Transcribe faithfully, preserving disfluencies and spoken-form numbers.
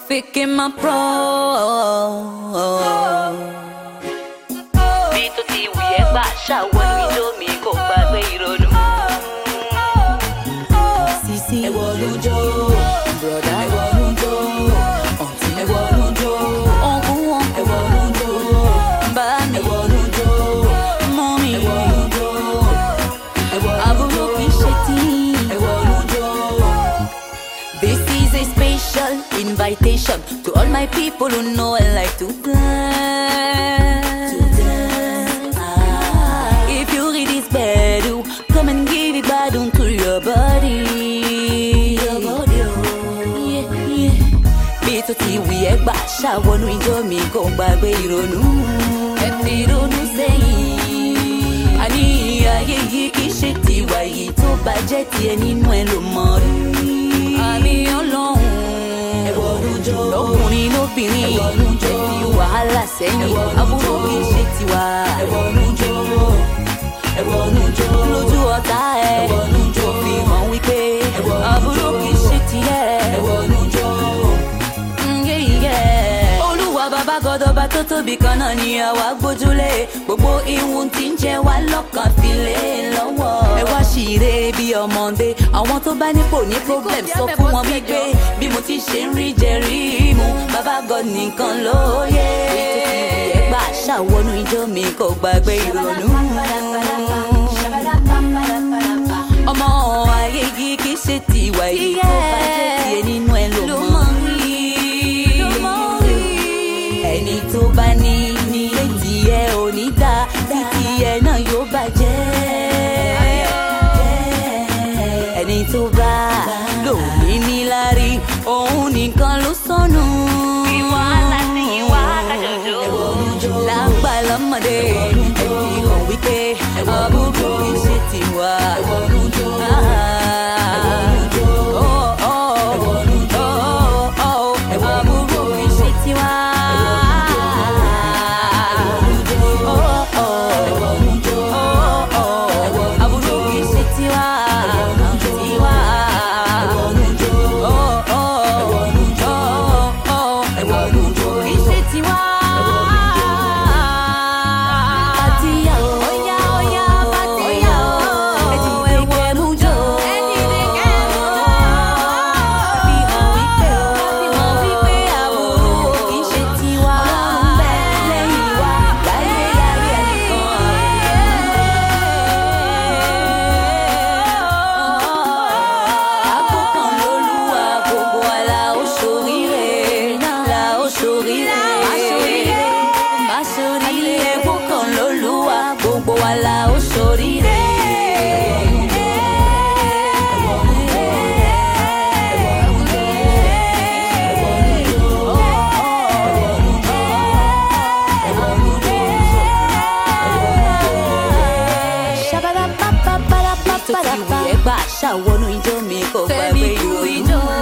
Fique my pro. Bí tó ti wù ẹ́ gbà ṣàwọn ìjọ mi kò gbàgbé ìrònú. Sisi, ẹ wọnú jó, broda ẹ wọnú jó, aunty ẹ wọnú jó, uncle, ẹ uncle, wọnú jó, bami, ẹ wọnú jó, mommy, ẹ wọnú jó, ẹ wọnú aburo jó, kisheti. ẹ wọnú jó. This is a special invitation to all my people who know I like to dance. To dance. Ah, if you read this bedu, come and give it badum to your body. Your body, oh. Yeah, yeah. Bí tó ti wí ẹ́ gbà ṣàwọnú ìjọ mi kò gbàgbé ìrònú. Ẹ fi ìrònú sẹ́yìn. Àní ayé yìí kì í ṣe tiwa yìí tó bàjẹ́ tiẹ̀ nínú ẹ ló mọ̀ rí. Àmì ọlọ́run. Ẹ wọnú jó, Lọ́kùnrin lóbìnrin. Ẹ wọnú jó. Ẹ fi wàhálà sẹ́yìn. Ẹ wọnú Àbúrò jó. kì í ṣe tiwa. ẹ wọnú jó, ẹ wọnú jó, Lójú ọ̀tá ẹ̀. Ẹ wọnú jó. Ó fi hàn wípé Ẹ wọnú àbúrò jó. kì í ṣe tiẹ̀. ẹ wọnú jó. Olúwa bàbá gọdọba tó tóbi kan náà ni àwa gbójúlé. Gbogbo ìwọ̀n tí ń jẹ wá lọ́kàn fi lé lọ́wọ́. Ẹ wá ṣìíre bí ọmọdé. Àwọn tó bá nípò ní problem sọ fún wọn wípé bí mo ti ṣe ń rí jẹ rí mu. Bàbá God nìkan ló yẹ. Ẹ gbà ṣàwọnú ìjọ mi kò gbàgbé ìrònú. Ọmọ ayé yìí kì í ṣe tiwa yìí tó bá jẹ́ tiẹ̀ nínú ẹ ló mọ̀ rí. Ẹni tó bá ní ní létí ẹ ò ní dá títí ẹ náà yóò bàjẹ́. Ẹni tó bá lòmí níláárí òun nìkan ló sọnù. Ìwà láti ìwà àjòjò. Ẹ wọnú jó, Lágbà lọ́mọdé ẹ fi hàn wípé àbúrò kì í ṣe tiwa. ẹ wọnú jó, ẹ wọnú jó, Oh, oh, ẹ wọnú jó, oh, oh, ẹ wọnú jó, àbúrò kì í ṣe tiwa. ẹ wọnú jó, Oh, oh, ẹ wọnú jó, oh, oh, àbúrò kì í ṣe tiwa. Tiwa. ẹ wọnú jó, Oh, oh, ẹ wọnú jó, oh, oh, ẹ wọnú jó, kì í ṣe tiwa. Fatia o, oya oya Fatia o, ẹ dìde kẹ́mú jó. Ẹ dìde kẹ́mú jó. Fi hàn wípé o, fi hàn wípé àbúrò kì í ṣe tiwa. Ọlọ́run bẹ́ẹ̀ lẹ́yìn wa, láyé láyé nìkan. Àkókàn lolúwa, gbogbo wa la ó ṣoríire, la ó ṣoríire. Má ṣoríire, má ṣoríire. Àkókàn lolúwa, gbogbo wa la ó ṣoríire. Tó ti wù ẹ́ gbà ṣàwọnú ìjọ mi kò gbàgbé ìròyìn.